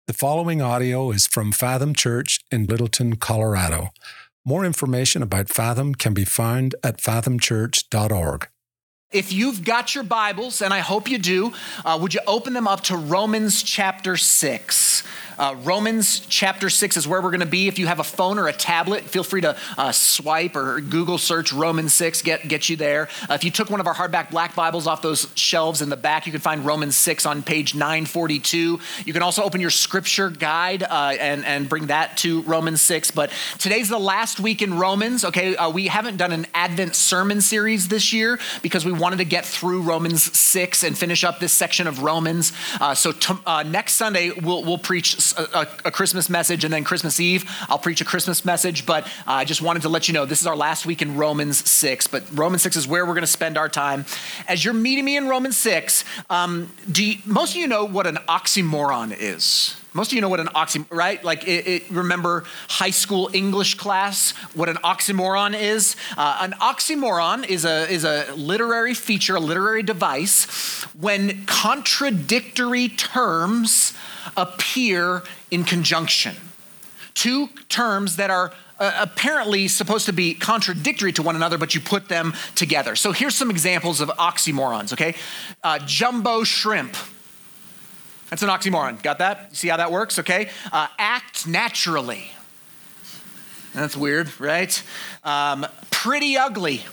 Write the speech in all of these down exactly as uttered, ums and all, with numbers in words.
The following audio is from Fathom Church in Littleton, Colorado. More information about Fathom can be found at fathom church dot org. If you've got your Bibles, and I hope you do, uh, would you open them up to Romans chapter six? Uh, Romans chapter six is where we're going to be. If you have a phone or a tablet, feel free to uh, swipe or Google search Romans six, get, get you there. Uh, if you took one of our hardback black Bibles off those shelves in the back, you can find Romans six on page nine forty-two. You can also open your scripture guide uh, and, and bring that to Romans six. But today's the last week in Romans, okay? Uh, we haven't done an Advent sermon series this year because we wanted to get through Romans six and finish up this section of Romans. Uh, so to, uh, next Sunday, we'll, we'll preach A, a Christmas message, and then Christmas Eve, I'll preach a Christmas message, but uh, I just wanted to let you know this is our last week in Romans six, but Romans six is where we're going to spend our time. As you're meeting me in Romans six, um, do you, most of you know what an oxymoron is? Most of you know what an oxymoron, right? Like, it, it, remember high school English class, what an oxymoron is? Uh, an oxymoron is a, is a literary feature, a literary device, when contradictory terms appear in conjunction. Two terms that are uh, apparently supposed to be contradictory to one another, but you put them together. So here's some examples of oxymorons, okay? Uh, jumbo shrimp. That's an oxymoron. Got that? See how that works, okay? Uh, act naturally. That's weird, right? Um, pretty ugly.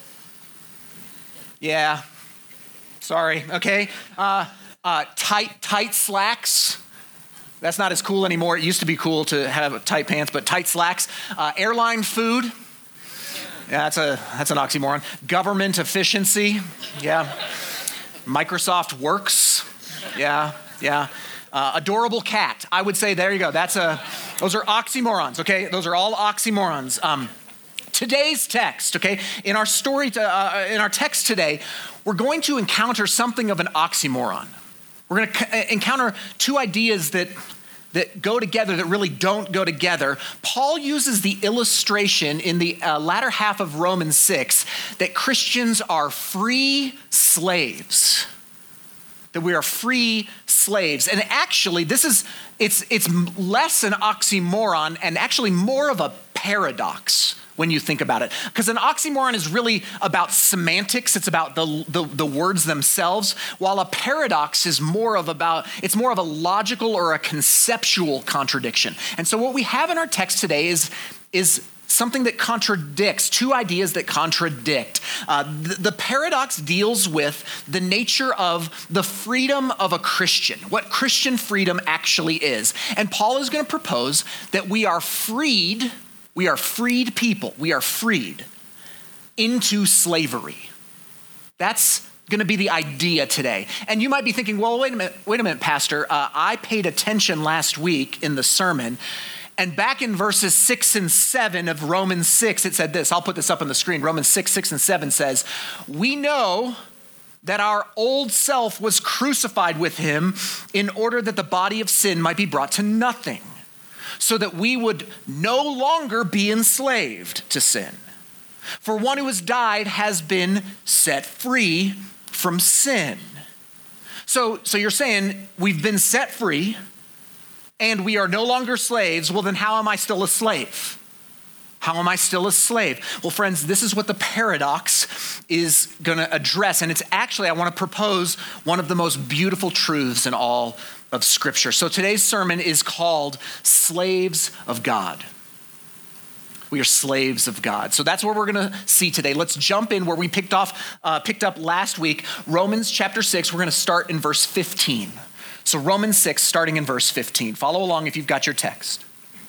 Yeah. Sorry, okay? Uh, uh, tight, tight slacks. That's not as cool anymore. It used to be cool to have tight pants, but tight slacks. Uh, airline food. Yeah, that's a that's an oxymoron. Government efficiency. Yeah. Microsoft works. Yeah, yeah. Uh, adorable cat. I would say, there you go. That's a, those are oxymorons, okay? Those are all oxymorons. Um, today's text, okay? In our story, to, uh, in our text today, we're going to encounter something of an oxymoron. We're going to encounter two ideas that, that go together that really don't go together. Paul uses the illustration in the uh, latter half of Romans six that Christians are free slaves. That we are free slaves. And actually, this is, it's, it's less an oxymoron and actually more of a paradox when you think about it. Because an oxymoron is really about semantics. It's about the, the, the words themselves, while a paradox is more of about, it's more of a logical or a conceptual contradiction. And so what we have in our text today is, is something that contradicts, two ideas that contradict. Uh, the, the paradox deals with the nature of the freedom of a Christian, what Christian freedom actually is. And Paul is going to propose that we are freed, we are freed people, we are freed into slavery. That's going to be the idea today. And you might be thinking, well, wait a minute, wait a minute, Pastor. Uh, I paid attention last week in the sermon, and back in verses six and seven of Romans six, it said this. I'll put this up on the screen. Romans six, six and seven says, we know that our old self was crucified with him in order that the body of sin might be brought to nothing, so that we would no longer be enslaved to sin. For one who has died has been set free from sin. So, so you're saying we've been set free, and we are no longer slaves. Well, then how am I still a slave? How am I still a slave? Well, friends, this is what the paradox is going to address. And it's actually, I want to propose one of the most beautiful truths in all of Scripture. So today's sermon is called Slaves of God. We are slaves of God. So that's what we're going to see today. Let's jump in where we picked off, uh, picked up last week, Romans chapter six. We're going to start in verse fifteen. So Romans six, starting in verse fifteen. Follow along if you've got your text.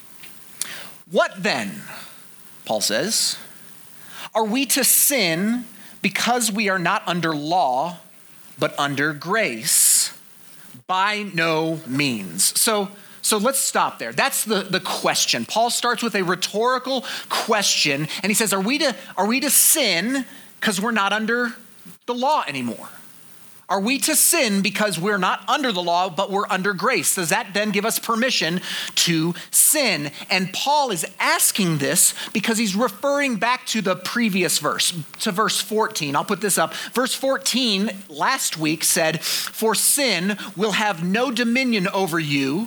What then, Paul says, are we to sin because we are not under law, but under grace? By no means. So, so let's stop there. That's the, the question. Paul starts with a rhetorical question, and he says, are we to, are we to sin because we're not under the law anymore? Are we to sin because we're not under the law, but we're under grace? Does that then give us permission to sin? And Paul is asking this because he's referring back to the previous verse, to verse fourteen. I'll put this up. Verse fourteen last week said, "For sin will have no dominion over you,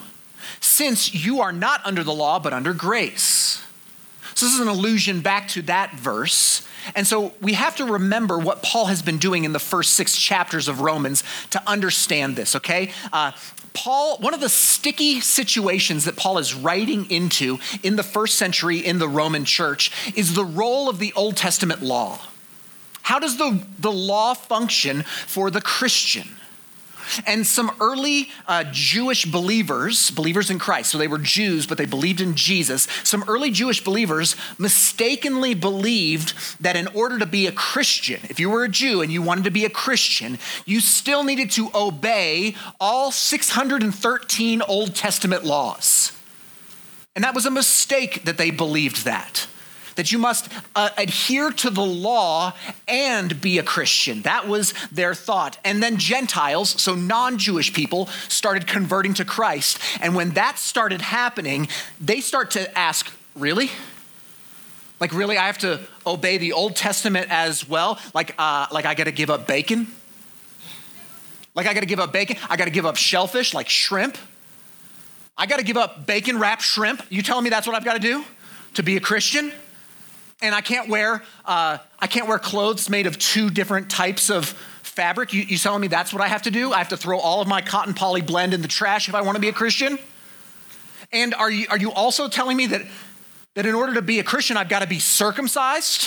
since you are not under the law, but under grace. So this is an allusion back to that verse. And so we have to remember what Paul has been doing in the first six chapters of Romans to understand this, okay? Uh, Paul, one of the sticky situations that Paul is writing into in the first century in the Roman church is the role of the Old Testament law. How does the, the law function for the Christian? And some early uh, Jewish believers, believers in Christ, so they were Jews, but they believed in Jesus. Some early Jewish believers mistakenly believed that in order to be a Christian, if you were a Jew and you wanted to be a Christian, you still needed to obey all six hundred thirteen Old Testament laws. And that was a mistake that they believed that. That you must uh, adhere to the law and be a Christian. That was their thought. And then Gentiles, so non-Jewish people, started converting to Christ. And when that started happening, they start to ask, really? Like, really, I have to obey the Old Testament as well? Like, uh, like I got to give up bacon? Like I got to give up bacon? I got to give up shellfish, like shrimp? I got to give up bacon-wrapped shrimp? You telling me that's what I've got to do to be a Christian? And I can't wear uh, I can't wear clothes made of two different types of fabric. You, you telling me that's what I have to do? I have to throw all of my cotton poly blend in the trash if I want to be a Christian? And are you are you also telling me that that in order to be a Christian, I've got to be circumcised?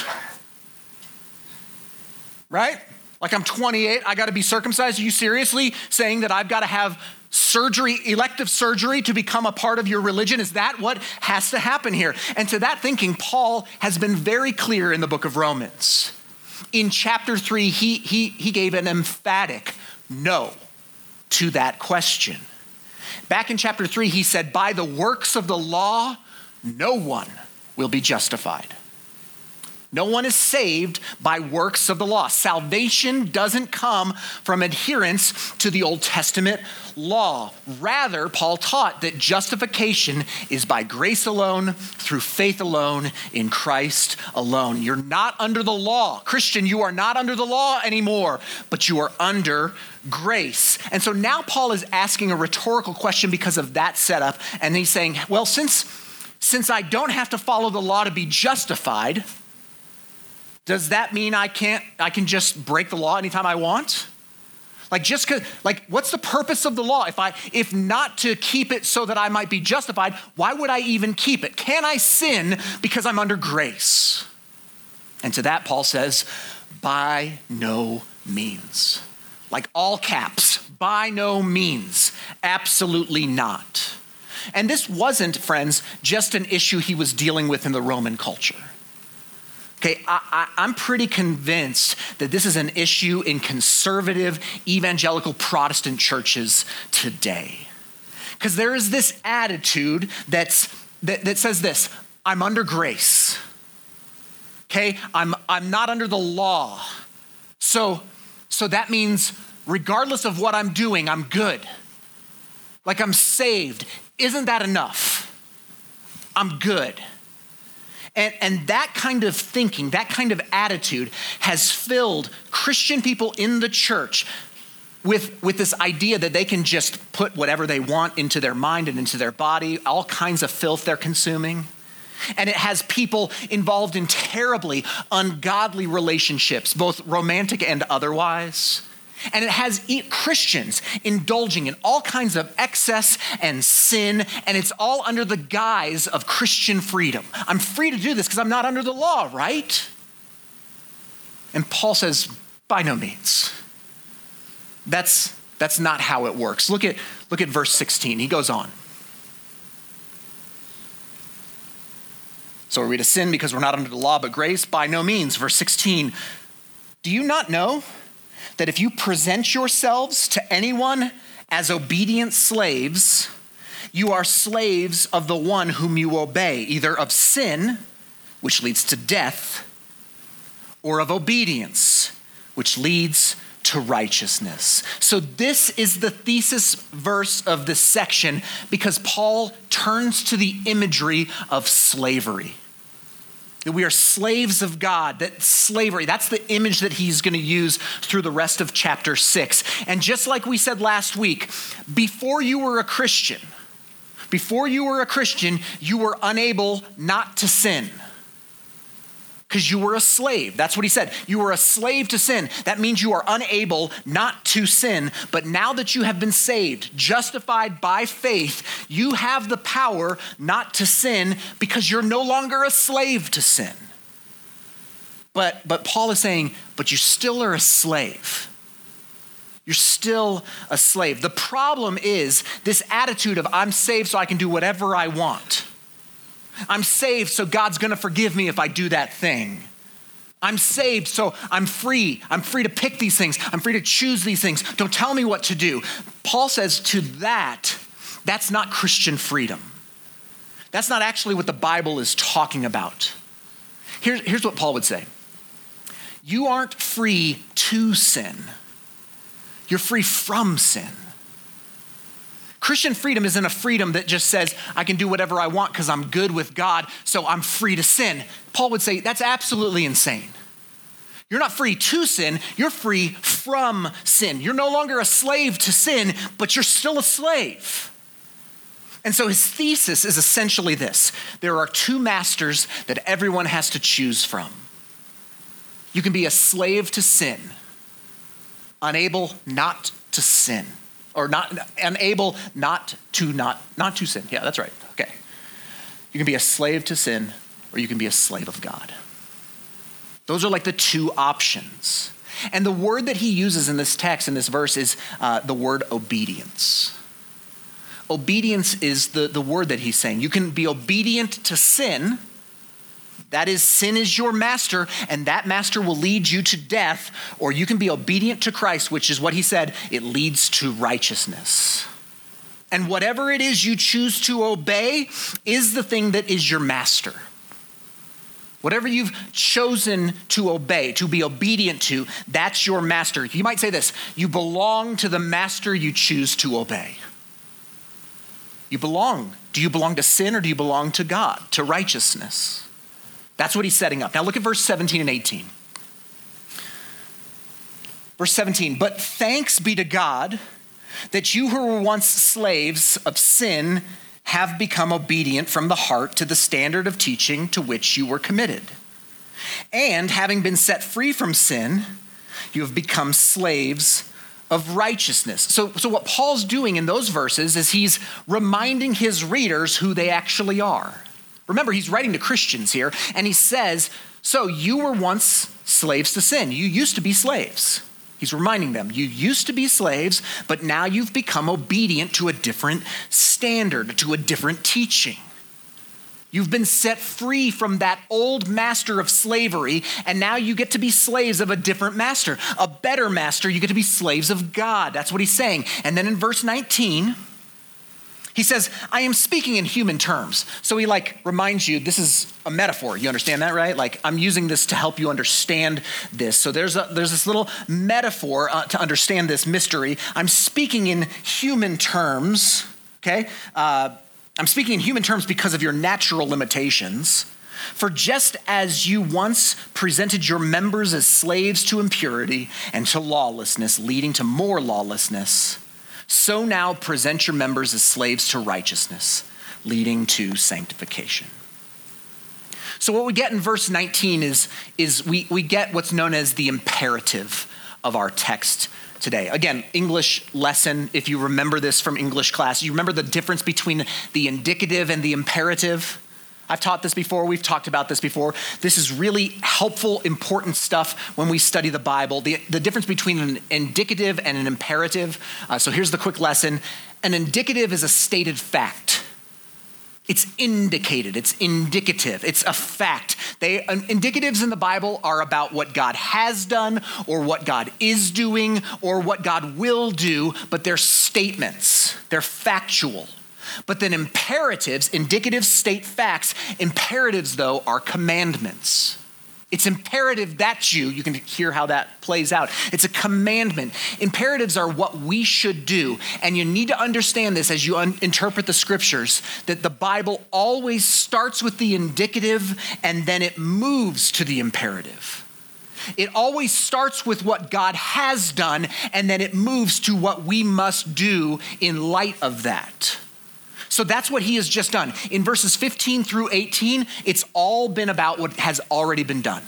Right? Like I'm twenty-eight, I got to be circumcised. Are you seriously saying that I've got to have surgery, elective surgery to become a part of your religion? Is that what has to happen here? And to that thinking, Paul has been very clear in the book of Romans. In chapter three, he, he, he gave an emphatic no to that question. Back in chapter three, he said, by the works of the law, no one will be justified. No one is saved by works of the law. Salvation doesn't come from adherence to the Old Testament law. Rather, Paul taught that justification is by grace alone, through faith alone, in Christ alone. You're not under the law. Christian, you are not under the law anymore, but you are under grace. And so now Paul is asking a rhetorical question because of that setup. And he's saying, well, since, since I don't have to follow the law to be justified, does that mean I can't, I can just break the law anytime I want? Like just cause, like what's the purpose of the law? If I, if not to keep it so that I might be justified, why would I even keep it? Can I sin because I'm under grace? And to that, Paul says, by no means. Like all caps, by no means, absolutely not. And this wasn't, friends, just an issue he was dealing with in the Roman culture. Okay, I, I, I'm pretty convinced that this is an issue in conservative evangelical Protestant churches today. Because there is this attitude that's, that, that says this, I'm under grace. Okay, I'm, I'm not under the law. So, so that means regardless of what I'm doing, I'm good. Like I'm saved. Isn't that enough? I'm good. And, and that kind of thinking, that kind of attitude has filled Christian people in the church with, with this idea that they can just put whatever they want into their mind and into their body, all kinds of filth they're consuming. And it has people involved in terribly ungodly relationships, both romantic and otherwise. And it has Christians indulging in all kinds of excess and sin, and it's all under the guise of Christian freedom. I'm free to do this because I'm not under the law, right? And Paul says, by no means. That's, that's not how it works. Look at, look at verse sixteen. He goes on. So are we to sin because we're not under the law but grace? By no means. Verse sixteen. Do you not know that if you present yourselves to anyone as obedient slaves, you are slaves of the one whom you obey, either of sin, which leads to death, or of obedience, which leads to righteousness. So this is the thesis verse of this section because Paul turns to the imagery of slavery. That we are slaves of God, that slavery, that's the image that he's going to use through the rest of chapter six. And just like we said last week, before you were a Christian, Before you were a Christian, you were unable not to sin because you were a slave. That's what he said. You were a slave to sin. That means you are unable not to sin. But now that you have been saved, justified by faith, you have the power not to sin because you're no longer a slave to sin. But, but Paul is saying, but you still are a slave. You're still a slave. The problem is this attitude of I'm saved so I can do whatever I want. I'm saved so God's gonna forgive me if I do that thing. I'm saved so I'm free. I'm free to pick these things. I'm free to choose these things. Don't tell me what to do. Paul says to that, that's not Christian freedom. That's not actually what the Bible is talking about. Here's, here's what Paul would say. You aren't free to sin. You're free from sin. Christian freedom isn't a freedom that just says, I can do whatever I want because I'm good with God, so I'm free to sin. Paul would say, that's absolutely insane. You're not free to sin, you're free from sin. You're no longer a slave to sin, but you're still a slave. And so his thesis is essentially this. There are two masters that everyone has to choose from. You can be a slave to sin, unable not to sin. Or not unable not to not not to sin. Yeah, that's right. Okay. You can be a slave to sin, or you can be a slave of God. Those are like the two options. And the word that he uses in this text, in this verse, is uh, the word obedience. Obedience is the, the word that he's saying. You can be obedient to sin. That is, sin is your master, and that master will lead you to death, or you can be obedient to Christ, which is what he said, it leads to righteousness. And whatever it is you choose to obey is the thing that is your master. Whatever you've chosen to obey, to be obedient to, that's your master. You might say this, you belong to the master you choose to obey. You belong. Do you belong to sin or do you belong to God, to righteousness? That's what he's setting up. Now look at verse seventeen and eighteen. Verse seventeen, but thanks be to God that you who were once slaves of sin have become obedient from the heart to the standard of teaching to which you were committed. And having been set free from sin, you have become slaves of righteousness. So, so what Paul's doing in those verses is he's reminding his readers who they actually are. Remember, he's writing to Christians here, and he says, so you were once slaves to sin. You used to be slaves. He's reminding them, you used to be slaves, but now you've become obedient to a different standard, to a different teaching. You've been set free from that old master of slavery, and now you get to be slaves of a different master, a better master. You get to be slaves of God. That's what he's saying. And then in verse nineteen, he says, I am speaking in human terms. So he like reminds you, this is a metaphor. You understand that, right? Like I'm using this to help you understand this. So there's a, there's this little metaphor uh, to understand this mystery. I'm speaking in human terms, okay? Uh, I'm speaking in human terms because of your natural limitations. For just as you once presented your members as slaves to impurity and to lawlessness, leading to more lawlessness, so now present your members as slaves to righteousness, leading to sanctification. So what we get in verse nineteen is, is we, we get what's known as the imperative of our text today. Again, English lesson, if you remember this from English class, you remember the difference between the indicative and the imperative? I've taught this before. We've talked about this before. This is really helpful, important stuff when we study the Bible. The, the difference between an indicative and an imperative. Uh, so here's the quick lesson. An indicative is a stated fact. It's indicated. It's indicative. It's a fact. They um, indicatives in the Bible are about what God has done or what God is doing or what God will do, but they're statements. They're factual. But then imperatives, indicatives state facts. Imperatives, though, are commandments. It's imperative that you, you can hear how that plays out. It's a commandment. Imperatives are what we should do. And you need to understand this as you un- interpret the scriptures, that the Bible always starts with the indicative and then it moves to the imperative. It always starts with what God has done and then it moves to what we must do in light of that. So that's what he has just done. In verses fifteen through eighteen, it's all been about what has already been done.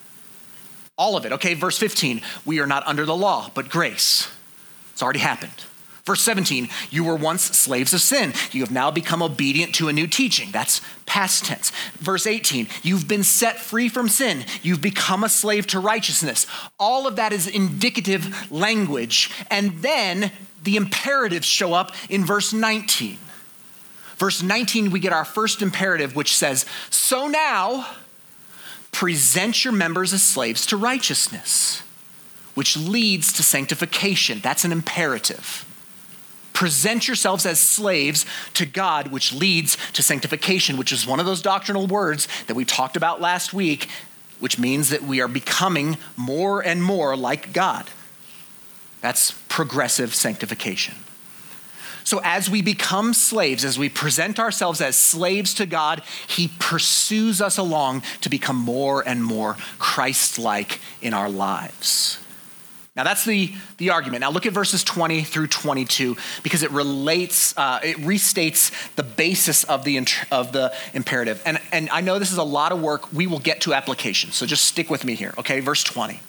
All of it, okay? Verse fifteen, we are not under the law, but grace. It's already happened. Verse seventeen, you were once slaves of sin. You have now become obedient to a new teaching. That's past tense. Verse eighteen, you've been set free from sin. You've become a slave to righteousness. All of that is indicative language. And then the imperatives show up in verse nineteen. Verse nineteen, we get our first imperative, which says, so now present your members as slaves to righteousness, which leads to sanctification. That's an imperative. Present yourselves as slaves to God, which leads to sanctification, which is one of those doctrinal words that we talked about last week, which means that we are becoming more and more like God. That's progressive sanctification. So as we become slaves, as we present ourselves as slaves to God, he pursues us along to become more and more Christ-like in our lives. Now that's the, the argument. Now look at verses twenty through twenty-two, because it relates, uh, it restates the basis of the of the imperative. And, and I know this is a lot of work. We will get to application, so just stick with me here, okay? Verse twenty.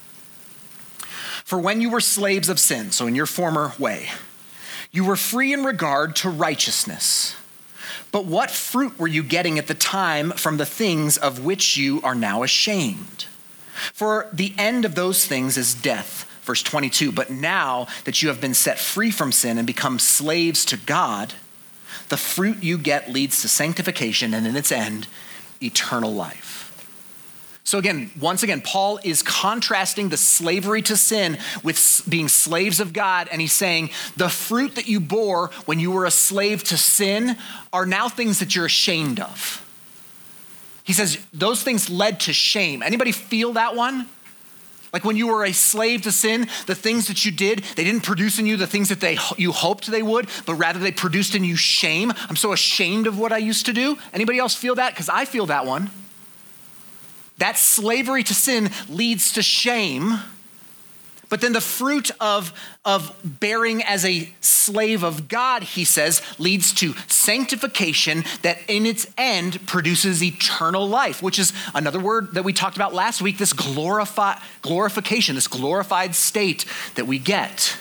For when you were slaves of sin, so in your former way, you were free in regard to righteousness. But what fruit were you getting at the time from the things of which you are now ashamed? For the end of those things is death. Verse twenty-two, but now that you have been set free from sin and become slaves to God, the fruit you get leads to sanctification and in its end, eternal life. So again, once again, Paul is contrasting the slavery to sin with being slaves of God. And he's saying the fruit that you bore when you were a slave to sin are now things that you're ashamed of. He says those things led to shame. Anybody feel that one? Like when you were a slave to sin, the things that you did, they didn't produce in you the things that they you hoped they would, but rather they produced in you shame. I'm so ashamed of what I used to do. Anybody else feel that? Because I feel that one. That slavery to sin leads to shame. But then the fruit of, of bearing as a slave of God, he says, leads to sanctification that in its end produces eternal life, which is another word that we talked about last week, this glorify, glorification, this glorified state that we get.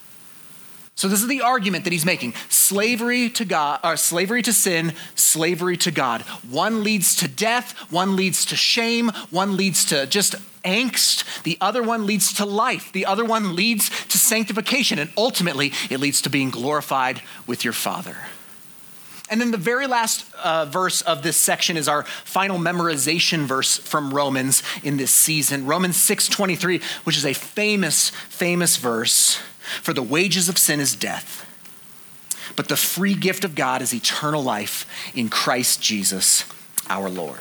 So this is the argument that he's making. Slavery to God, or slavery to sin, slavery to God. One leads to death, one leads to shame, one leads to just angst, the other one leads to life, the other one leads to sanctification, and ultimately it leads to being glorified with your Father. And then the very last uh, verse of this section is our final memorization verse from Romans in this season. Romans six twenty-three, which is a famous, famous verse. For the wages of sin is death, but the free gift of God is eternal life in Christ Jesus, our Lord.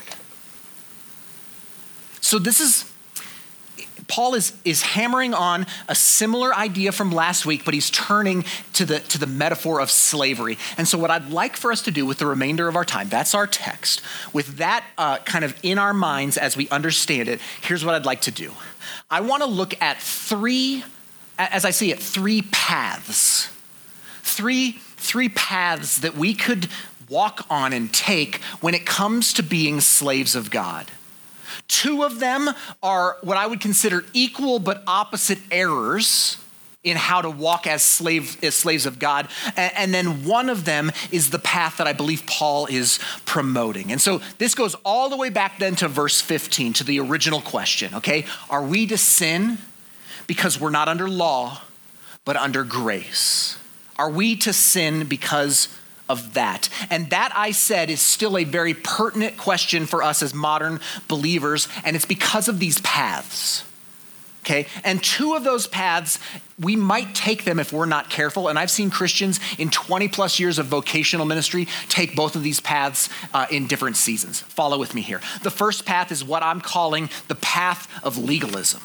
So this is, Paul is, is hammering on a similar idea from last week, but he's turning to the, to the metaphor of slavery. And so what I'd like for us to do with the remainder of our time, that's our text. With that uh, kind of in our minds as we understand it, here's what I'd like to do. I want to look at three As I see it, three paths, three, three paths that we could walk on and take when it comes to being slaves of God. Two of them are what I would consider equal but opposite errors in how to walk as, slave, as slaves of God. And then one of them is the path that I believe Paul is promoting. And so this goes all the way back then to verse fifteen, to the original question, okay? Are we to sin because we're not under law, but under grace? Are we to sin because of that? And that, I said, is still a very pertinent question for us as modern believers, and it's because of these paths, okay? And two of those paths, we might take them if we're not careful, and I've seen Christians in twenty plus years of vocational ministry take both of these paths uh, in different seasons. Follow with me here. The first path is what I'm calling the path of legalism.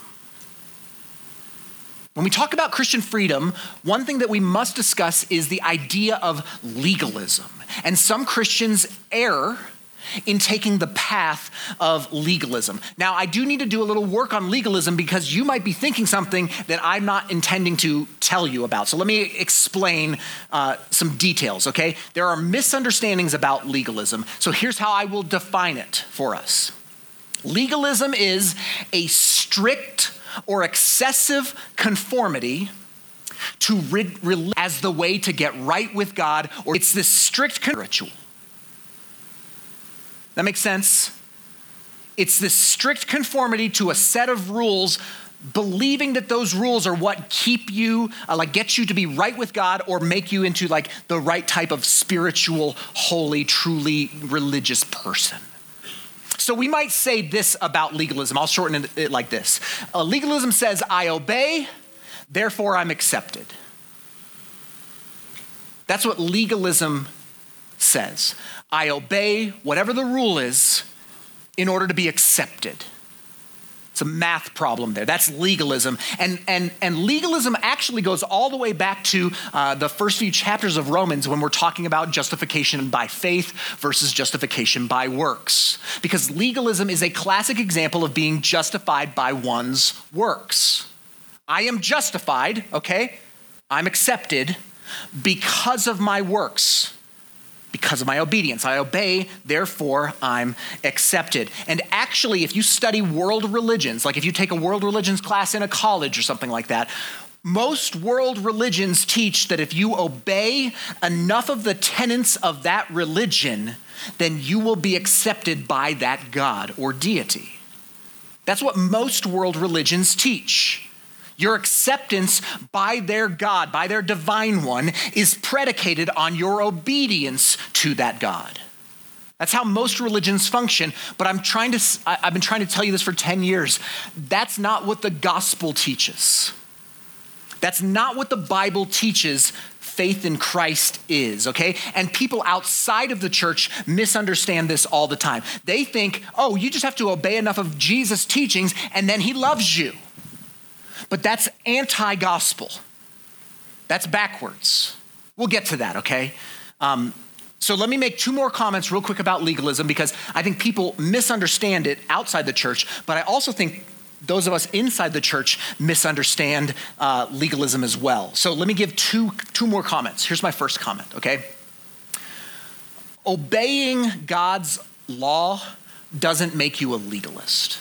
When we talk about Christian freedom, one thing that we must discuss is the idea of legalism. And some Christians err in taking the path of legalism. Now, I do need to do a little work on legalism because you might be thinking something that I'm not intending to tell you about. So let me explain uh, some details, okay? There are misunderstandings about legalism. So here's how I will define it for us. Legalism is a strict or excessive conformity to rid- as the way to get right with God, or it's this strict ritual. That makes sense? It's this strict conformity to a set of rules, believing that those rules are what keep you, uh, like get you to be right with God or make you into like the right type of spiritual, holy, truly religious person. So we might say this about legalism. I'll shorten it like this. Uh, legalism says, I obey, therefore I'm accepted. That's what legalism says. I obey whatever the rule is in order to be accepted. It's a math problem there. That's legalism. And, and, and legalism actually goes all the way back to uh, the first few chapters of Romans when we're talking about justification by faith versus justification by works. Because legalism is a classic example of being justified by one's works. I am justified, okay? I'm accepted because of my works. Because of my obedience. I obey, therefore I'm accepted. And actually, if you study world religions, like if you take a world religions class in a college or something like that, most world religions teach that if you obey enough of the tenets of that religion, then you will be accepted by that God or deity. That's what most world religions teach. Your acceptance by their God, by their divine one, is predicated on your obedience to that God. That's how most religions function, but I'm trying to, I've been trying to tell you this for ten years. That's not what the gospel teaches. That's not what the Bible teaches faith in Christ is, okay? And people outside of the church misunderstand this all the time. They think, oh, you just have to obey enough of Jesus' teachings and then he loves you. But that's anti-gospel. That's backwards. We'll get to that, okay? Um, so let me make two more comments real quick about legalism because I think people misunderstand it outside the church, but I also think those of us inside the church misunderstand uh, legalism as well. So let me give two, two more comments. Here's my first comment, okay? Obeying God's law doesn't make you a legalist.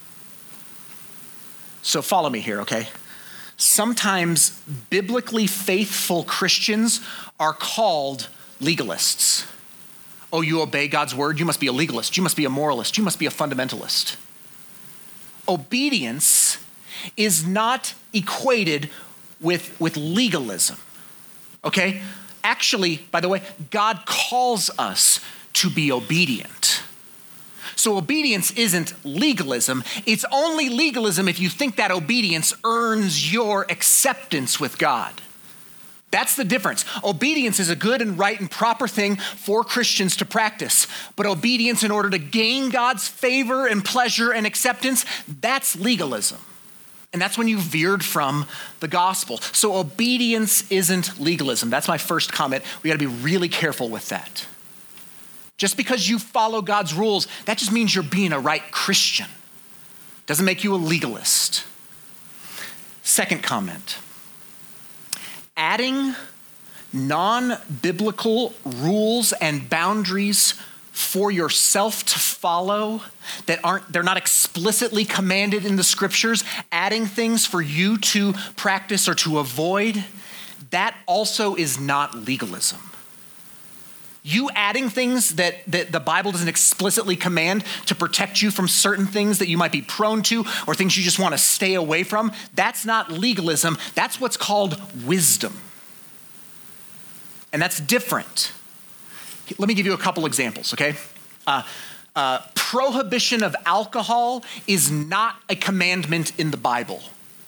So follow me here, okay? Sometimes biblically faithful Christians are called legalists. Oh, you obey God's word? You must be a legalist. You must be a moralist. You must be a fundamentalist. Obedience is not equated with, with legalism, okay? Actually, by the way, God calls us to be obedient. So obedience isn't legalism. It's only legalism if you think that obedience earns your acceptance with God. That's the difference. Obedience is a good and right and proper thing for Christians to practice. But obedience in order to gain God's favor and pleasure and acceptance, that's legalism. And that's when you veered from the gospel. So obedience isn't legalism. That's my first comment. We got to be really careful with that. Just because you follow God's rules, that just means you're being a right Christian. Doesn't make you a legalist. Second comment. Adding non-biblical rules and boundaries for yourself to follow that aren't, they're not explicitly commanded in the scriptures, adding things for you to practice or to avoid, that also is not legalism. You adding things that, that the Bible doesn't explicitly command to protect you from certain things that you might be prone to or things you just want to stay away from, that's not legalism. That's what's called wisdom. And that's different. Let me give you a couple examples, okay? Uh, uh, prohibition of alcohol is not a commandment in the Bible.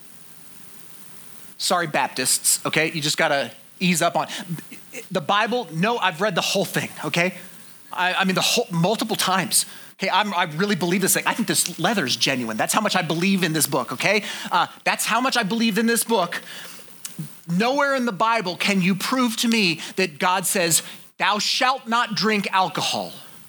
Sorry, Baptists, okay? You just got to ease up on the Bible. No, I've read the whole thing, okay? I, I mean, the whole, multiple times. Okay, I'm, I really believe this thing. I think this leather is genuine. That's how much I believe in this book, okay? Uh, that's how much I believe in this book. Nowhere in the Bible can you prove to me that God says, thou shalt not drink alcohol.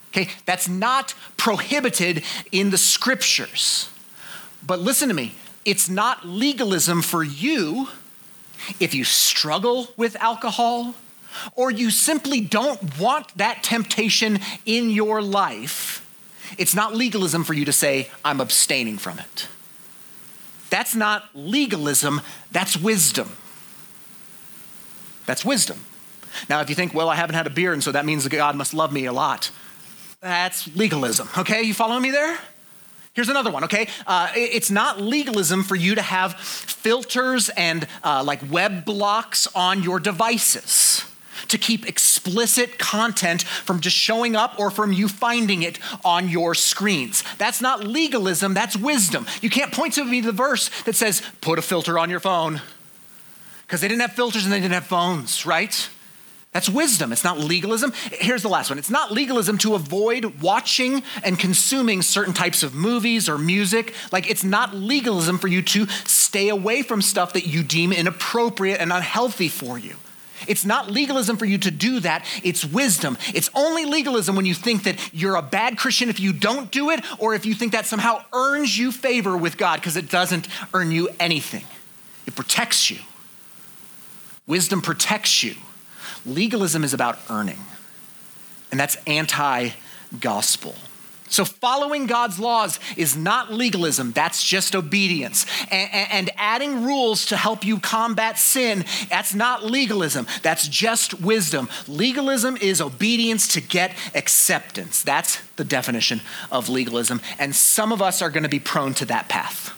Okay, that's not prohibited in the scriptures. But listen to me, it's not legalism for you if you struggle with alcohol or you simply don't want that temptation in your life. It's not legalism for you to say, I'm abstaining from it. That's not legalism, that's wisdom. That's wisdom. Now, if you think, well, I haven't had a beer, and so that means that God must love me a lot. That's legalism, okay? You following me there? Here's another one, okay? Uh, it's not legalism for you to have filters and uh, like web blocks on your devices to keep explicit content from just showing up or from you finding it on your screens. That's not legalism, that's wisdom. You can't point to me to the verse that says, put a filter on your phone, because they didn't have filters and they didn't have phones, right? That's wisdom. It's not legalism. Here's the last one. It's not legalism to avoid watching and consuming certain types of movies or music. Like, it's not legalism for you to stay away from stuff that you deem inappropriate and unhealthy for you. It's not legalism for you to do that. It's wisdom. It's only legalism when you think that you're a bad Christian if you don't do it, or if you think that somehow earns you favor with God, because it doesn't earn you anything. It protects you. Wisdom protects you. Legalism is about earning, and that's anti-gospel. So following God's laws is not legalism, that's just obedience. And, and adding rules to help you combat sin, that's not legalism, that's just wisdom. Legalism is obedience to get acceptance. That's the definition of legalism, and some of us are going to be prone to that path.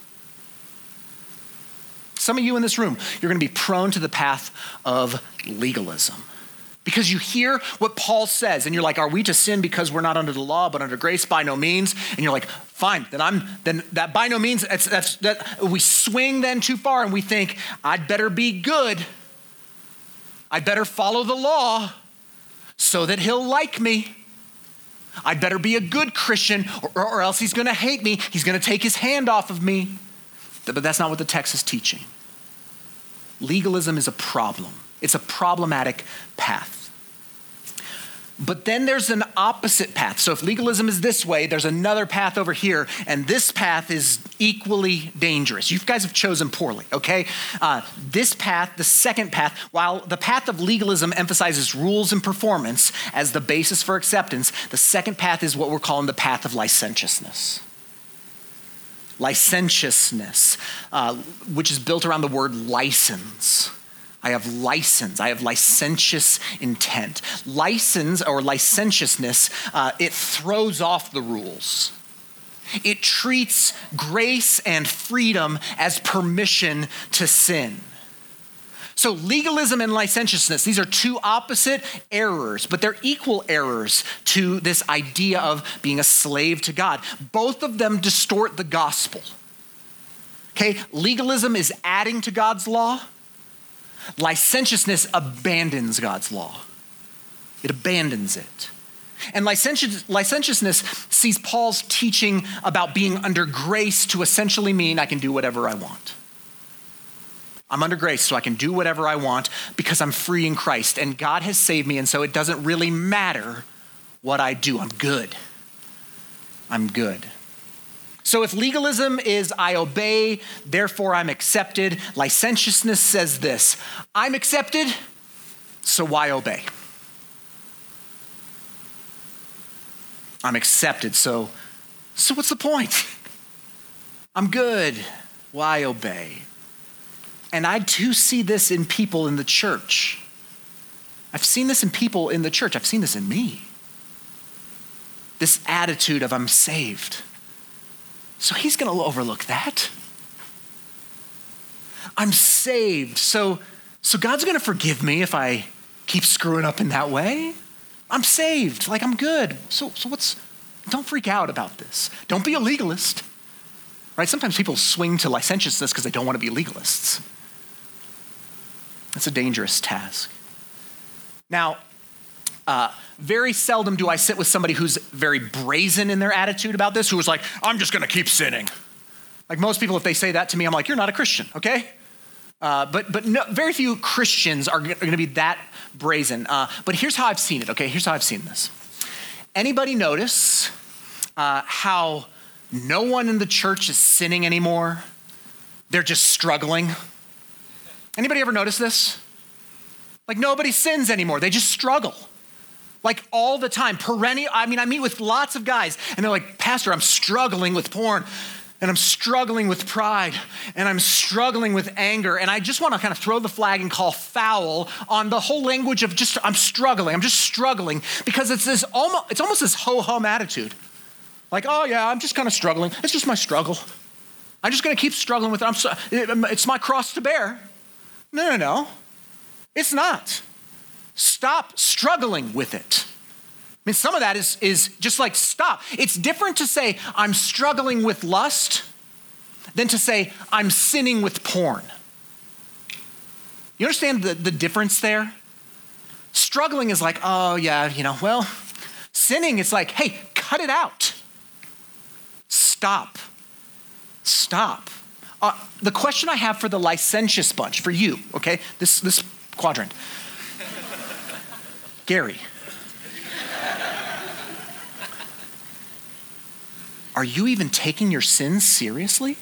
Some of you in this room, you're going to be prone to the path of legalism. Because you hear what Paul says and you're like, are we to sin because we're not under the law but under grace? By no means. And you're like, fine, then I'm, then that by no means, that's, that's, that we swing then too far and we think, I'd better be good. I'd better follow the law so that he'll like me. I'd better be a good Christian or, or else he's gonna hate me. He's gonna take his hand off of me. But that's not what the text is teaching. Legalism is a problem. It's a problematic path. But then there's an opposite path. So if legalism is this way, there's another path over here, and this path is equally dangerous. You guys have chosen poorly, okay? Uh, this path, the second path, while the path of legalism emphasizes rules and performance as the basis for acceptance, the second path is what we're calling the path of licentiousness. Licentiousness, uh, which is built around the word license. I have license. I have licentious intent. License or licentiousness, uh, it throws off the rules. It treats grace and freedom as permission to sin. So legalism and licentiousness, these are two opposite errors, but they're equal errors to this idea of being a slave to God. Both of them distort the gospel. Okay, legalism is adding to God's law. Licentiousness abandons God's law. It abandons it. And licentious, licentiousness sees Paul's teaching about being under grace to essentially mean I can do whatever I want. I'm under grace, so I can do whatever I want because I'm free in Christ, and God has saved me, and so it doesn't really matter what I do. I'm good. I'm good. So if legalism is I obey, therefore I'm accepted, licentiousness says this, I'm accepted, so why obey? I'm accepted, so, so what's the point? I'm good, why obey? And I too see this in people in the church. I've seen this in people in the church. I've seen this in me. This attitude of I'm saved. So he's going to overlook that. I'm saved. So, so God's going to forgive me if I keep screwing up in that way. I'm saved. Like I'm good. So, so what's, don't freak out about this. Don't be a legalist. Right? Sometimes people swing to licentiousness because they don't want to be legalists. That's a dangerous task. Now, uh, very seldom do I sit with somebody who's very brazen in their attitude about this, who is like, I'm just going to keep sinning. Like most people, if they say that to me, I'm like, you're not a Christian, okay? Uh, but but no, very few Christians are, g- are going to be that brazen. Uh, but here's how I've seen it, okay? Here's how I've seen this. Anybody notice uh, how no one in the church is sinning anymore? They're just struggling. Anybody ever notice this? Like nobody sins anymore. They just struggle. Like all the time, perennial. I mean, I meet with lots of guys and they're like, Pastor, I'm struggling with porn and I'm struggling with pride and I'm struggling with anger. And I just want to kind of throw the flag and call foul on the whole language of just, I'm struggling. I'm just struggling because it's this almost, it's almost this ho-hum attitude. Like, oh yeah, I'm just kind of struggling. It's just my struggle. I'm just going to keep struggling with it. I'm so, it's my cross to bear. No, no, no. It's not. Stop struggling with it. I mean, some of that is, is just like stop. It's different to say I'm struggling with lust than to say I'm sinning with porn. You understand the, the difference there? Struggling is like, oh yeah, you know, well, sinning is like, hey, cut it out. Stop. Stop. Uh, the question I have for the licentious bunch, for you, okay, this, this quadrant. Gary, are you even taking your sins seriously?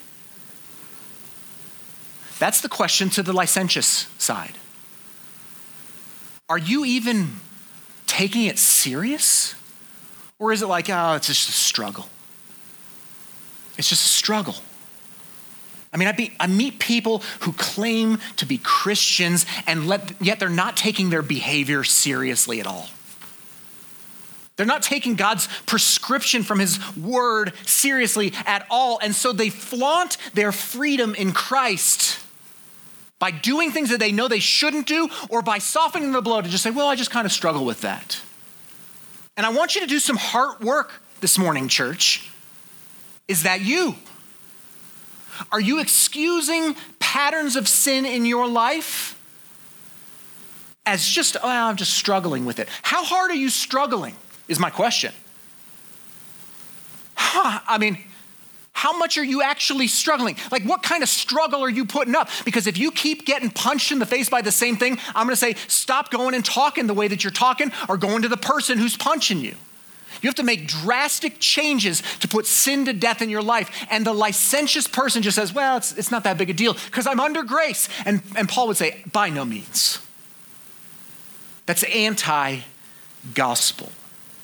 That's the question to the licentious side. Are you even taking it serious? Or is it like, oh, it's just a struggle? It's just a struggle. I mean, I, be, I meet people who claim to be Christians and let, yet they're not taking their behavior seriously at all. They're not taking God's prescription from his word seriously at all. And so they flaunt their freedom in Christ by doing things that they know they shouldn't do or by softening the blow to just say, well, I just kind of struggle with that. And I want you to do some heart work this morning, church. Is that you? Are you excusing patterns of sin in your life as just, oh, I'm just struggling with it? How hard are you struggling is my question. Huh, I mean, how much are you actually struggling? Like what kind of struggle are you putting up? Because if you keep getting punched in the face by the same thing, I'm gonna say, stop going and talking the way that you're talking or going to the person who's punching you. You have to make drastic changes to put sin to death in your life. And the licentious person just says, well, it's, it's not that big a deal because I'm under grace. And, and Paul would say, by no means. That's anti-gospel.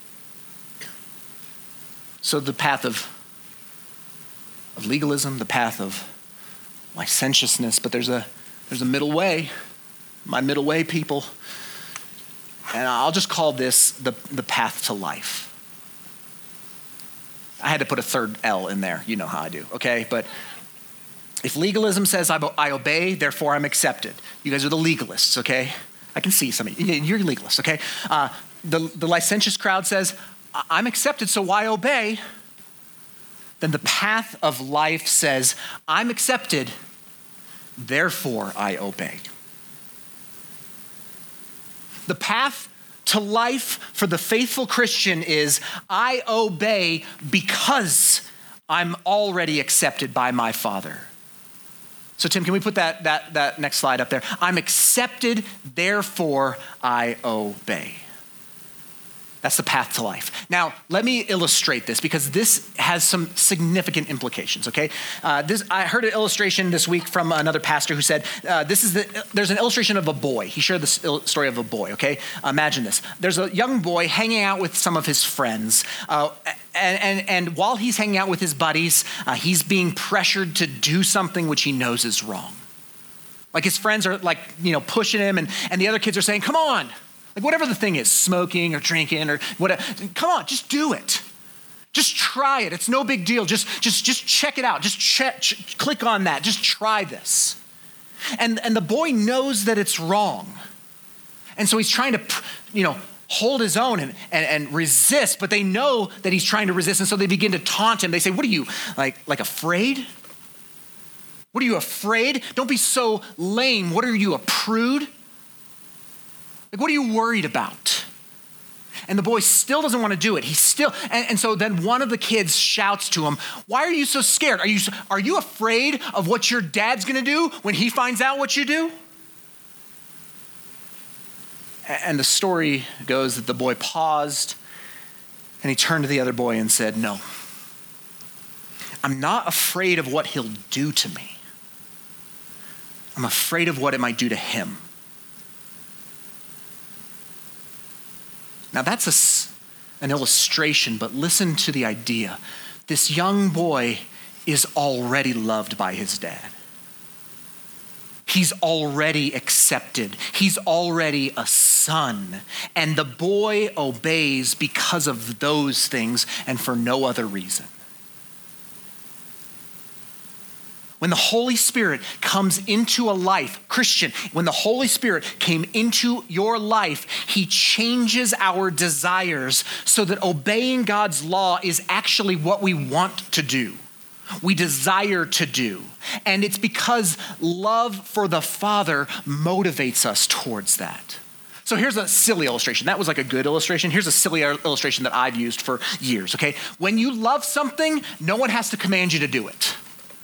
So the path of, of legalism, the path of licentiousness, but there's a, there's a middle way, my middle way people. And I'll just call this the, the path to life. I had to put a third L in there. You know how I do, okay? But if legalism says I, I obey, therefore I'm accepted. You guys are the legalists, okay? I can see some of you. You're legalists, okay? Uh, the, the licentious crowd says, I'm accepted, so why obey? Then the path of life says, I'm accepted, therefore I obey. The path to life for the faithful Christian is I obey because I'm already accepted by my Father. So Tim, can we put that, that, that next slide up there? I'm accepted, therefore I obey. That's the path to life. Now, let me illustrate this because this has some significant implications, okay? Uh, this, I heard an illustration this week from another pastor who said, uh, this is the, there's an illustration of a boy. He shared this story of a boy, okay? Uh, imagine this. There's a young boy hanging out with some of his friends, uh, and, and, and while he's hanging out with his buddies, uh, he's being pressured to do something which he knows is wrong. Like his friends are like, you know, pushing him, and, and the other kids are saying, come on. Like whatever the thing is, smoking or drinking or whatever, come on, just do it. Just try it. It's no big deal. Just, just, just check it out. Just check, ch- click on that. Just try this. And, and the boy knows that it's wrong. And so he's trying to, you know, hold his own and, and, and resist, but they know that he's trying to resist. And so they begin to taunt him. They say, what are you, like, like afraid? What are you afraid? Don't be so lame. What are you, a prude? Like, what are you worried about? And the boy still doesn't want to do it. He's still, and, and so then one of the kids shouts to him, why are you so scared? Are you, are you afraid of what your dad's going to do when he finds out what you do? And the story goes that the boy paused And he turned to the other boy and said, no, I'm not afraid of what he'll do to me. I'm afraid of what it might do to him. Now that's a, an illustration, but listen to the idea. This young boy is already loved by his dad. He's already accepted. He's already a son. And the boy obeys because of those things and for no other reason. When the Holy Spirit comes into a life, Christian, when the Holy Spirit came into your life, he changes our desires so that obeying God's law is actually what we want to do. We desire to do. And it's because love for the Father motivates us towards that. So here's a silly illustration. That was like a good illustration. Here's a silly illustration that I've used for years, okay? When you love something, no one has to command you to do it.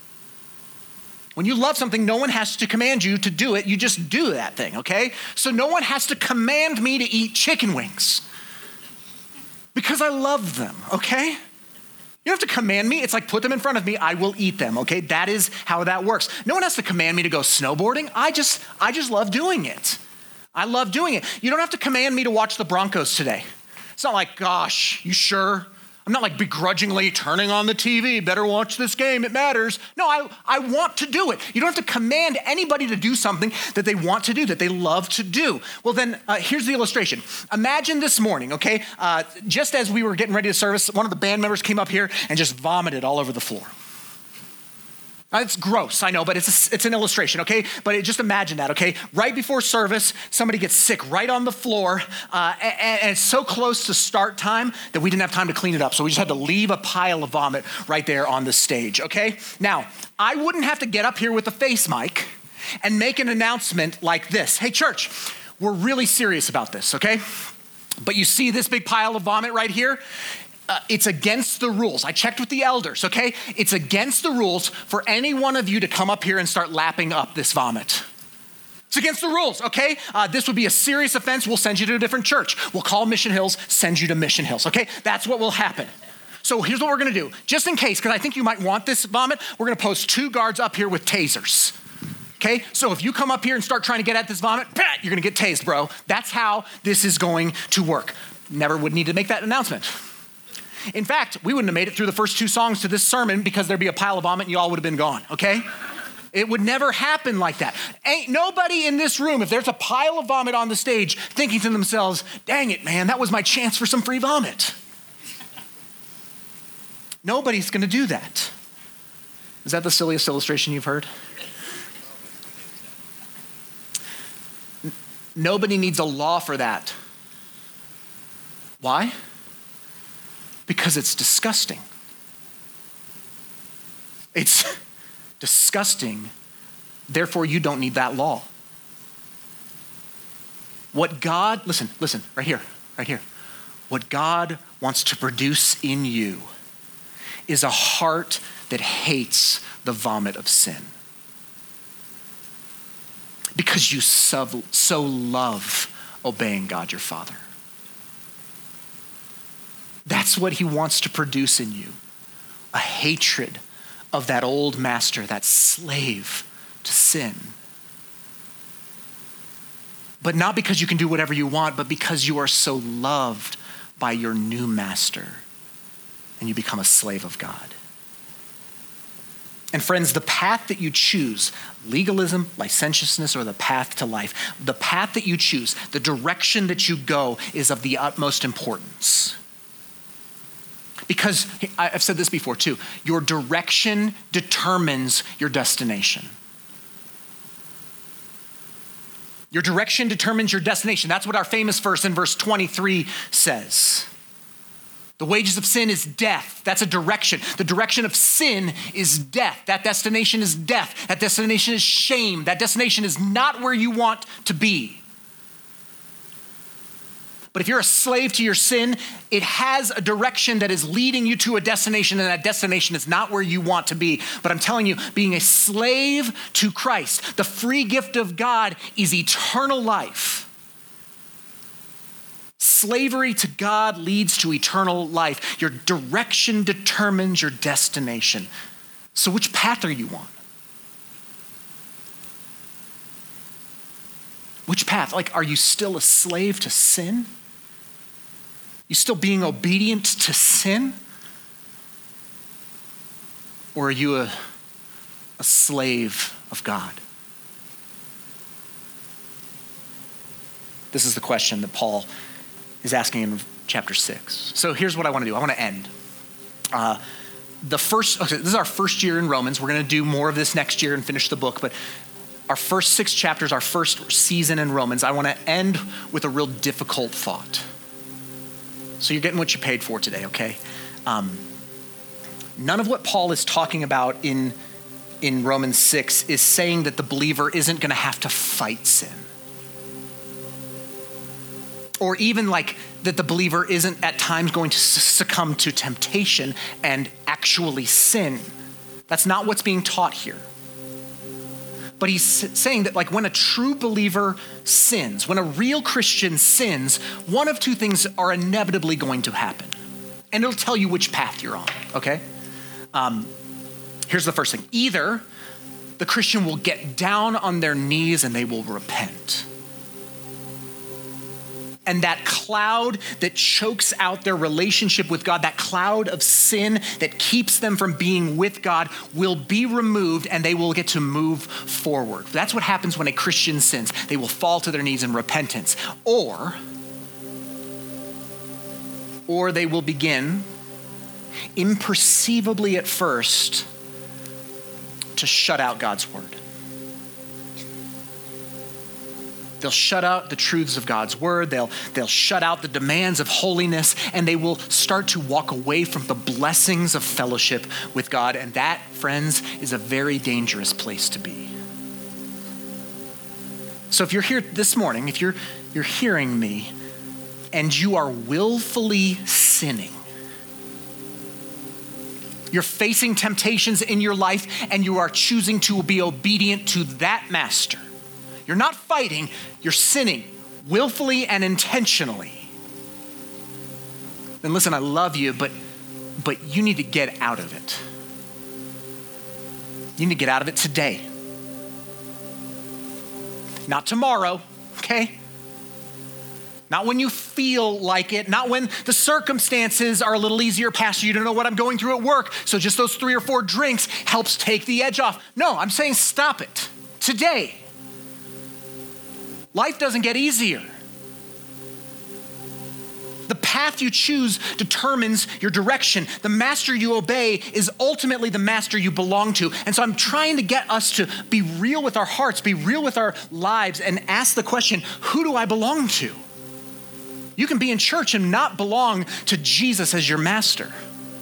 When you love something, no one has to command you to do it. You just do that thing, okay? So no one has to command me to eat chicken wings because I love them, okay? You don't have to command me. It's like put them in front of me. I will eat them, okay? That is how that works. No one has to command me to go snowboarding. I just, I just love doing it. I love doing it. You don't have to command me to watch the Broncos today. It's not like, gosh, you sure? I'm not like begrudgingly turning on the T V. Better watch this game. It matters. No, I, I want to do it. You don't have to command anybody to do something that they want to do, that they love to do. Well, then uh, here's the illustration. Imagine this morning, okay? Uh, just as we were getting ready to service, one of the band members came up here and just vomited all over the floor. It's gross, I know, but it's a, it's an illustration, okay? But it, just imagine that, okay? Right before service, somebody gets sick right on the floor, uh, and, and it's so close to start time that we didn't have time to clean it up, so we just had to leave a pile of vomit right there on the stage, okay? Now, I wouldn't have to get up here with a face mic and make an announcement like this. Hey, church, we're really serious about this, okay? But you see this big pile of vomit right here? Uh, it's against the rules. I checked with the elders, okay? It's against the rules for any one of you to come up here and start lapping up this vomit. It's against the rules, okay? Uh, this would be a serious offense. We'll send you to a different church. We'll call Mission Hills, send you to Mission Hills, okay? That's what will happen. So here's what we're gonna do. Just in case, because I think you might want this vomit, we're gonna post two guards up here with tasers. Okay, so if you come up here and start trying to get at this vomit, you're gonna get tased, bro. That's how this is going to work. Never would need to make that announcement. In fact, we wouldn't have made it through the first two songs to this sermon because there'd be a pile of vomit and you all would have been gone, okay? It would never happen like that. Ain't nobody in this room, if there's a pile of vomit on the stage, thinking to themselves, dang it, man, that was my chance for some free vomit. Nobody's gonna do that. Is that the silliest illustration you've heard? N- nobody needs a law for that. Why? Because it's disgusting. It's disgusting. Therefore, you don't need that law. What God, listen, listen, right here, right here. What God wants to produce in you is a heart that hates the vomit of sin. Because you so, so love obeying God your Father. That's what he wants to produce in you. A hatred of that old master, that slave to sin. But not because you can do whatever you want, but because you are so loved by your new master and you become a slave of God. And friends, the path that you choose, legalism, licentiousness, or the path to life, the path that you choose, the direction that you go is of the utmost importance. Because, I've said this before too, your direction determines your destination. Your direction determines your destination. That's what our famous verse in verse twenty-three says. The wages of sin is death. That's a direction. The direction of sin is death. That destination is death. That destination is shame. That destination is not where you want to be. But if you're a slave to your sin, it has a direction that is leading you to a destination, and that destination is not where you want to be. But I'm telling you, being a slave to Christ, the free gift of God is eternal life. Slavery to God leads to eternal life. Your direction determines your destination. So which path are you on? Which path? Like, are you still a slave to sin? You still being obedient to sin? Or are you a, a slave of God? This is the question that Paul is asking in chapter six. So here's what I want to do. I want to end. Uh, the first, okay, this is our first year in Romans. We're going to do more of this next year and finish the book. But our first six chapters, our first season in Romans, I want to end with a real difficult thought. So you're getting what you paid for today, okay? Um, none of what Paul is talking about in, in Romans six is saying that the believer isn't going to have to fight sin. Or even like that the believer isn't at times going to succumb to temptation and actually sin. That's not what's being taught here. But he's saying that like when a true believer sins, when a real Christian sins, one of two things are inevitably going to happen. And it'll tell you which path you're on, okay? Um, here's the first thing. Either the Christian will get down on their knees and they will repent. And that cloud that chokes out their relationship with God, that cloud of sin that keeps them from being with God, will be removed and they will get to move forward. That's what happens when a Christian sins. They will fall to their knees in repentance. Or, or they will begin, imperceivably at first, to shut out God's word. They'll shut out the truths of God's word. They'll, they'll shut out the demands of holiness, and they will start to walk away from the blessings of fellowship with God. And that, friends, is a very dangerous place to be. So if you're here this morning, if you're, you're hearing me, and you are willfully sinning, you're facing temptations in your life, and you are choosing to be obedient to that master. You're not fighting, you're sinning willfully and intentionally. Then listen, I love you, but, but you need to get out of it. You need to get out of it today. Not tomorrow, okay? Not when you feel like it, not when the circumstances are a little easier. Pastor, you don't know what I'm going through at work, so just those three or four drinks helps take the edge off. No, I'm saying stop it today. Life doesn't get easier. The path you choose determines your direction. The master you obey is ultimately the master you belong to. And so I'm trying to get us to be real with our hearts, be real with our lives, and ask the question, who do I belong to? You can be in church and not belong to Jesus as your master.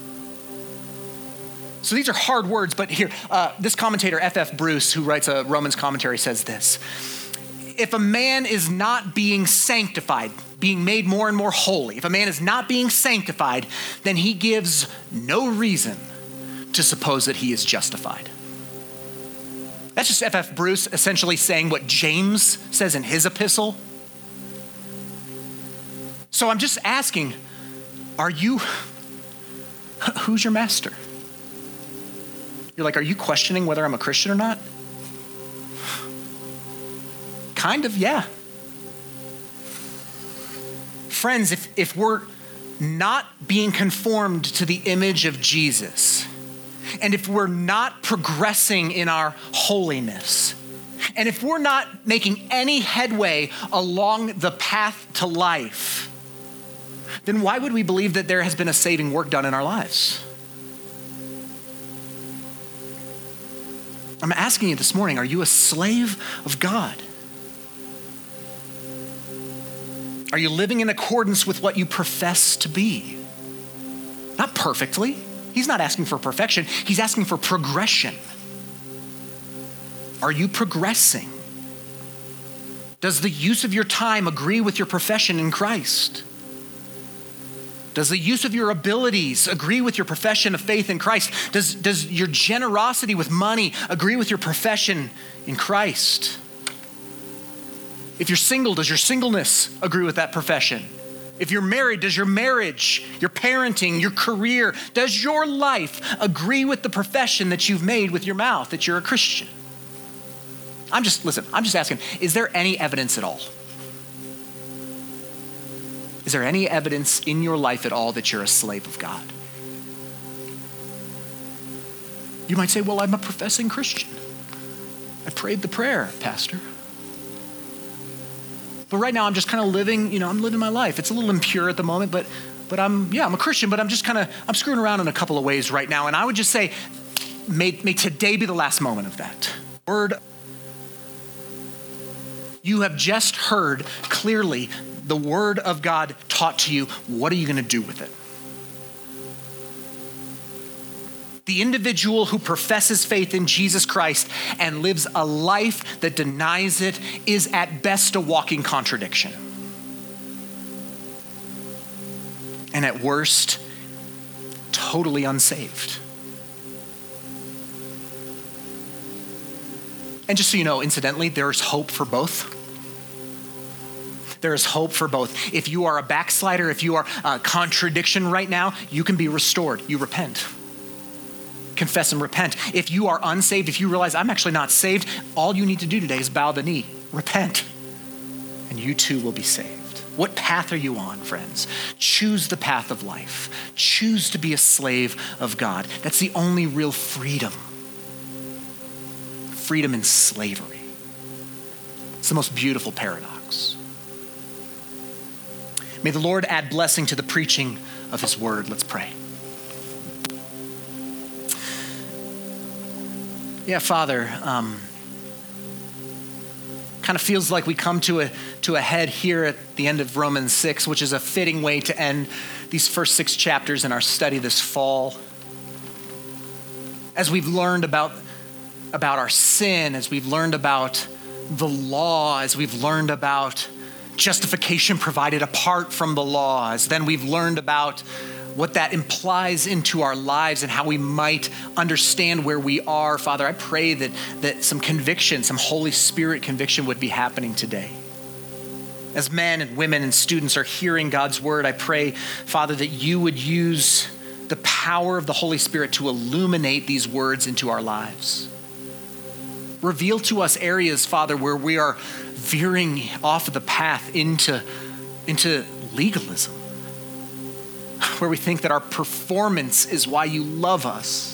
So these are hard words, but here, uh, this commentator, F F Bruce, who writes a Romans commentary, says this. If a man is not being sanctified, being made more and more holy, if a man is not being sanctified, then he gives no reason to suppose that he is justified. That's just F F Bruce essentially saying what James says in his epistle. So I'm just asking, are you, who's your master? You're like, are you questioning whether I'm a Christian or not? Kind of, yeah. Friends, if, if we're not being conformed to the image of Jesus, and if we're not progressing in our holiness, and if we're not making any headway along the path to life, then why would we believe that there has been a saving work done in our lives? I'm asking you this morning, are you a slave of God? Are you living in accordance with what you profess to be? Not perfectly. He's not asking for perfection. He's asking for progression. Are you progressing? Does the use of your time agree with your profession in Christ? Does the use of your abilities agree with your profession of faith in Christ? Does, does your generosity with money agree with your profession in Christ? If you're single, does your singleness agree with that profession? If you're married, does your marriage, your parenting, your career, does your life agree with the profession that you've made with your mouth that you're a Christian? I'm just, listen, I'm just asking, is there any evidence at all? Is there any evidence in your life at all that you're a slave of God? You might say, well, I'm a professing Christian. I prayed the prayer, Pastor. But right now I'm just kind of living, you know, I'm living my life. It's a little impure at the moment, but but I'm, yeah, I'm a Christian, but I'm just kind of, I'm screwing around in a couple of ways right now. And I would just say, may, may today be the last moment of that. Word. You have just heard clearly the word of God taught to you. What are you going to do with it? The individual who professes faith in Jesus Christ and lives a life that denies it is at best a walking contradiction. And at worst, totally unsaved. And just so you know, incidentally, there's hope for both. There is hope for both. If you are a backslider, if you are a contradiction right now, you can be restored. You repent. Confess and repent. If you are unsaved, if you realize I'm actually not saved, all you need to do today is bow the knee, repent, and you too will be saved. What path are you on, friends? Choose the path of life. Choose to be a slave of God. That's the only real freedom. Freedom in slavery. It's the most beautiful paradox. May the Lord add blessing to the preaching of his word. Let's pray. Yeah, Father, um, kind of feels like we come to a to a head here at the end of Romans six, which is a fitting way to end these first six chapters in our study this fall. As we've learned about, about our sin, as we've learned about the law, as we've learned about justification provided apart from the law, as then we've learned about what that implies into our lives and how we might understand where we are. Father, I pray that, that some conviction, some Holy Spirit conviction would be happening today. As men and women and students are hearing God's word, I pray, Father, that you would use the power of the Holy Spirit to illuminate these words into our lives. Reveal to us areas, Father, where we are veering off of the path into, into legalism, where we think that our performance is why you love us.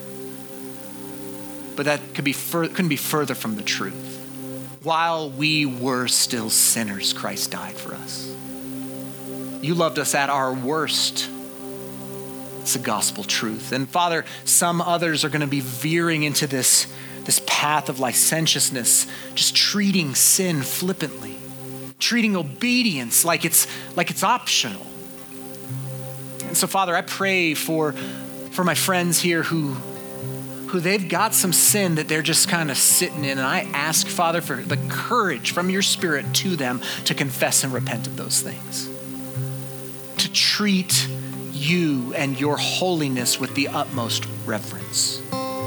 But that could be fur- couldn't be further from the truth. While we were still sinners, Christ died for us. You loved us at our worst. It's a gospel truth. And Father, some others are going to be veering into this, this path of licentiousness, just treating sin flippantly, treating obedience like it's, like it's optional. And so, Father, I pray for, for my friends here who, who they've got some sin that they're just kind of sitting in. And I ask, Father, for the courage from your Spirit to them to confess and repent of those things, to treat you and your holiness with the utmost reverence.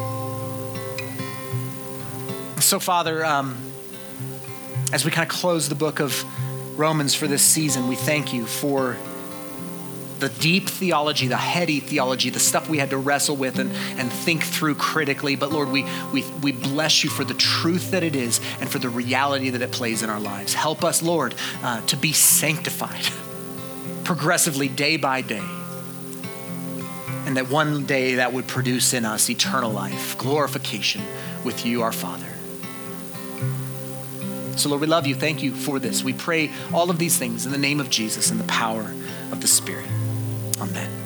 So, Father, um, as we kind of close the book of Romans for this season, we thank you for the deep theology, the heady theology, the stuff we had to wrestle with and, and think through critically. But Lord, we, we, we bless you for the truth that it is and for the reality that it plays in our lives. Help us, Lord, uh, to be sanctified progressively day by day. And that one day that would produce in us eternal life, glorification with you, our Father. So Lord, we love you. Thank you for this. We pray all of these things in the name of Jesus and the power of the Spirit. Amen.